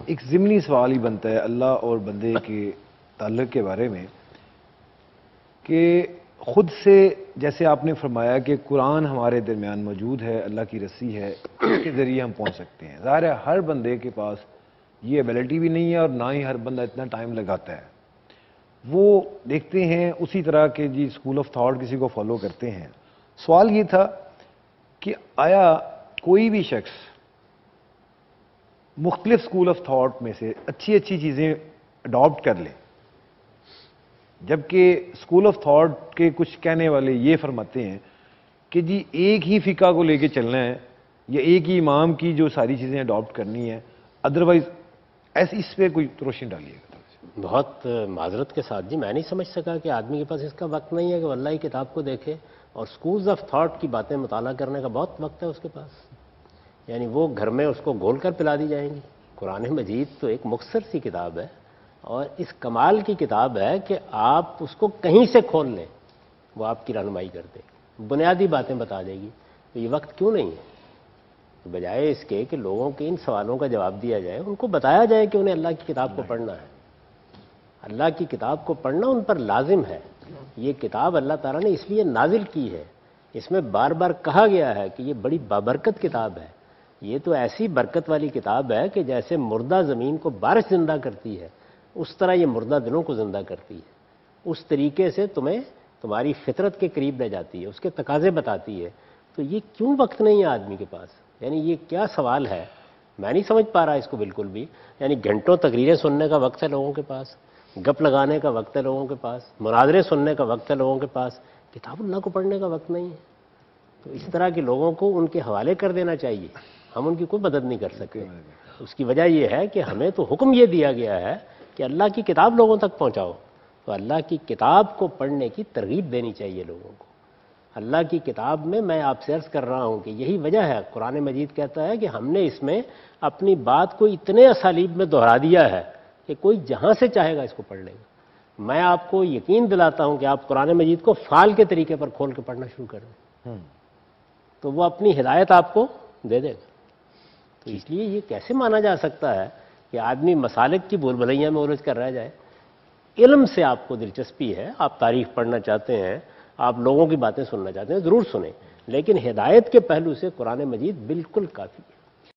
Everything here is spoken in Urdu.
ایک ضمنی سوال ہی بنتا ہے اللہ اور بندے کے تعلق کے بارے میں کہ خود سے جیسے آپ نے فرمایا کہ قرآن ہمارے درمیان موجود ہے، اللہ کی رسی ہے، اس کے ذریعے ہم پہنچ سکتے ہیں۔ ظاہر ہے ہر بندے کے پاس یہ ایبلٹی بھی نہیں ہے اور نہ ہی ہر بندہ اتنا ٹائم لگاتا ہے۔ وہ دیکھتے ہیں اسی طرح کے جی اسکول آف تھاٹ کسی کو فالو کرتے ہیں۔ سوال یہ تھا کہ آیا کوئی بھی شخص مختلف اسکول آف تھاٹ میں سے اچھی اچھی چیزیں اڈاپٹ کر لے، جبکہ اسکول آف تھاٹ کے کچھ کہنے والے یہ فرماتے ہیں کہ جی ایک ہی فقہ کو لے کے چلنا ہے یا ایک ہی امام کی جو ساری چیزیں اڈاپٹ کرنی ہے، ادروائز ایسے اس پہ کوئی روشنی ڈالیے گا۔ بہت معذرت کے ساتھ جی میں نہیں سمجھ سکا کہ آدمی کے پاس اس کا وقت نہیں ہے کہ وہ اللہ کی کتاب کو دیکھے، اور سکولز آف تھاٹ کی باتیں مطالعہ کرنے کا بہت وقت ہے اس کے پاس۔ یعنی وہ گھر میں اس کو گھول کر پلا دی جائیں گی۔ قرآن مجید تو ایک مختصر سی کتاب ہے اور اس کمال کی کتاب ہے کہ آپ اس کو کہیں سے کھول لیں وہ آپ کی رہنمائی کر دے گی، بنیادی باتیں بتا دے گی۔ تو یہ وقت کیوں نہیں ہے؟ بجائے اس کے کہ لوگوں کے ان سوالوں کا جواب دیا جائے، ان کو بتایا جائے کہ انہیں اللہ کی کتاب کو پڑھنا ہے۔ اللہ کی کتاب کو پڑھنا ان پر لازم ہے۔ یہ کتاب اللہ تعالیٰ نے اس لیے نازل کی ہے، اس میں بار بار کہا گیا ہے کہ یہ بڑی بابرکت کتاب ہے۔ یہ تو ایسی برکت والی کتاب ہے کہ جیسے مردہ زمین کو بارش زندہ کرتی ہے، اس طرح یہ مردہ دلوں کو زندہ کرتی ہے۔ اس طریقے سے تمہیں تمہاری فطرت کے قریب لے جاتی ہے، اس کے تقاضے بتاتی ہے۔ تو یہ کیوں وقت نہیں ہے آدمی کے پاس؟ یعنی یہ کیا سوال ہے؟ میں نہیں سمجھ پا رہا اس کو بالکل بھی۔ یعنی گھنٹوں تقریریں سننے کا وقت ہے لوگوں کے پاس، گپ لگانے کا وقت ہے لوگوں کے پاس، مناظرے سننے کا وقت ہے لوگوں کے پاس، کتاب اللہ کو پڑھنے کا وقت نہیں ہے۔ تو اس طرح کے لوگوں کو ان کے حوالے کر دینا چاہیے، ہم ان کی کوئی مدد نہیں کر سکتے۔ اس کی وجہ یہ ہے کہ ہمیں تو حکم یہ دیا گیا ہے کہ اللہ کی کتاب لوگوں تک پہنچاؤ، تو اللہ کی کتاب کو پڑھنے کی ترغیب دینی چاہیے لوگوں کو۔ اللہ کی کتاب میں آپ سے عرض کر رہا ہوں کہ یہی وجہ ہے، قرآن مجید کہتا ہے کہ ہم نے اس میں اپنی بات کو اتنے اسالیب میں دہرا دیا ہے کہ کوئی جہاں سے چاہے گا اس کو پڑھ لے گا۔ میں آپ کو یقین دلاتا ہوں کہ آپ قرآن مجید کو فعال کے طریقے پر کھول کے پڑھنا شروع کر دیں تو وہ اپنی ہدایت آپ کو دے دے گا۔ تو اس لیے یہ کیسے مانا جا سکتا ہے کہ آدمی مسالک کی بھول بھلیاں میں الجھ کر رہ جائے؟ علم سے آپ کو دلچسپی ہے، آپ تاریخ پڑھنا چاہتے ہیں، آپ لوگوں کی باتیں سننا چاہتے ہیں، ضرور سنیں، لیکن ہدایت کے پہلو سے قرآن مجید بالکل کافی ہے۔